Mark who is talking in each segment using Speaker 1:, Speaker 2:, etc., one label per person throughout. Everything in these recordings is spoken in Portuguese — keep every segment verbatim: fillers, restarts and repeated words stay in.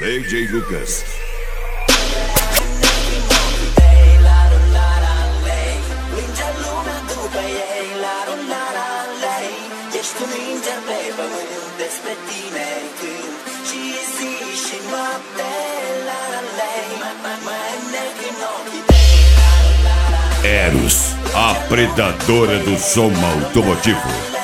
Speaker 1: D J Lucas. Eros, a predadora do som automotivo.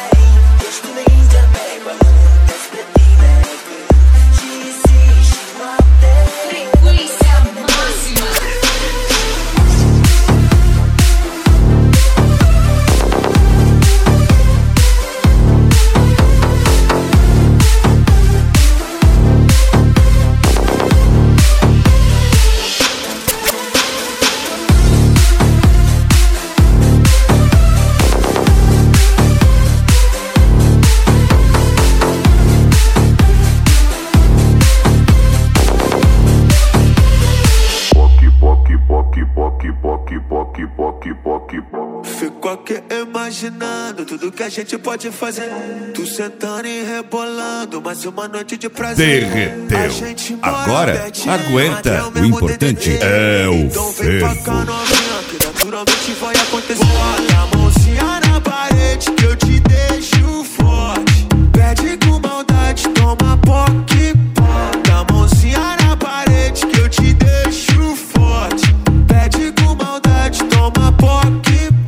Speaker 2: Fico aqui imaginando tudo que a gente pode fazer. Tu sentando e rebolando, mais uma noite de prazer.
Speaker 1: Derreteu. Agora, aguenta. O importante é o fervo.
Speaker 2: Que naturalmente vai acontecer. Bota a mãozinha na parede que eu te deixo forte. Pede com maldade, toma poque. Bota a mãozinha na parede que eu te deixo forte. Pede com maldade, toma poque.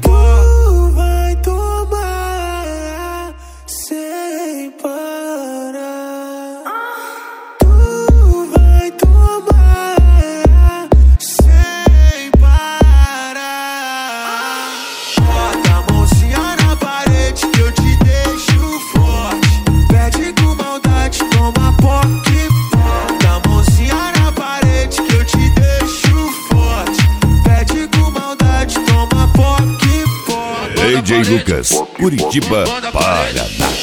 Speaker 1: D J Lucas, Curitiba, Paraná.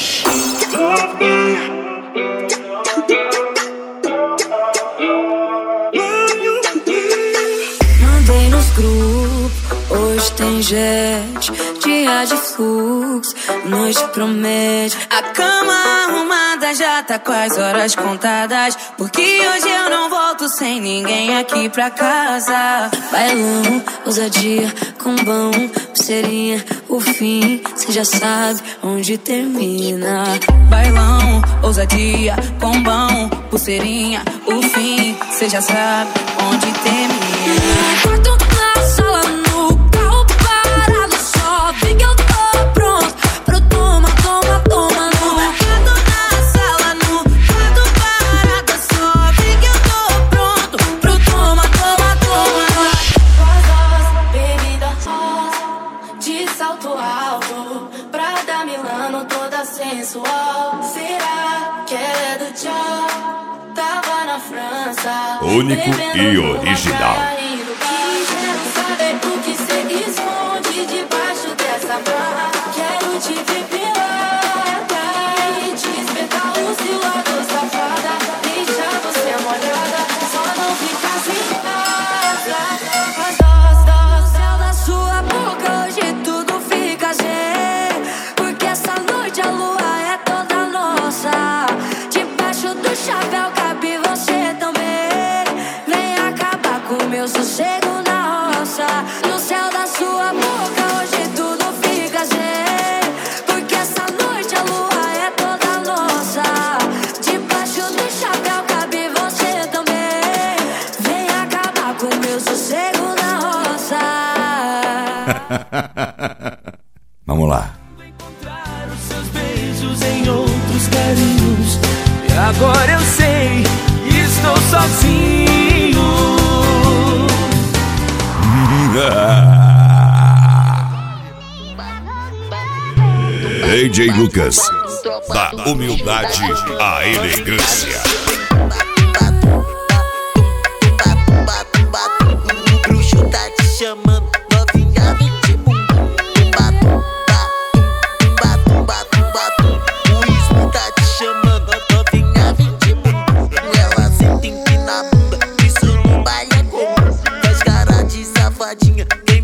Speaker 3: Mandei nos grupos, hoje tem jet, dia de fluxo, noite promete. A cama arrumada já tá com as horas contadas, porque hoje eu não volto sem ninguém aqui pra casa. Bailão, ousadia, combão, pulseirinha, o fim, cê já sabe onde termina. Bailão, ousadia, combão, pulseirinha, o fim, cê já sabe onde termina. Quarto na sala, no carro parado, só vem que eu tô pronto pro toma, toma, toma. No quarto na sala, no quarto parado, só vem que eu tô pronto pro toma, toma, toma. Rosas, bebida rosa, de salto alto, Prada Milano toda sensual. Será que ela é do tchau? Tava na França,
Speaker 1: único e original.
Speaker 3: Quero saber o que cê esconde debaixo dessa barra. Quero te ver pelada e te espetar o seu lado safada. Deixar você molhada, só não ficar sem casa. Mas dós, dós, céu da sua boca, hoje tudo fica zen. Porque essa noite a lua é toda nossa. Debaixo do chapéu cabe você também. Vem acabar com o meu sossego na roça. No céu da sua boca hoje tudo fica zen. Porque essa noite a lua é toda nossa. Debaixo do chapéu cabe você também. Vem acabar com o meu sossego na roça.
Speaker 1: Vamos lá.
Speaker 4: Encontrar os seus beijos em outros carinhos. E agora eu sei, estou sozinho.
Speaker 1: D J Lucas, da humildade à elegância.
Speaker 5: O bruxo tá te chamando, novinha vem de bunda. Tumba, tumba, tumba, tumba, tumba, tumba. O ismo tá te chamando, novinha vem de bunda. Ela senta empina a bunda, isso no baile é comum. Faz cara de safadinha.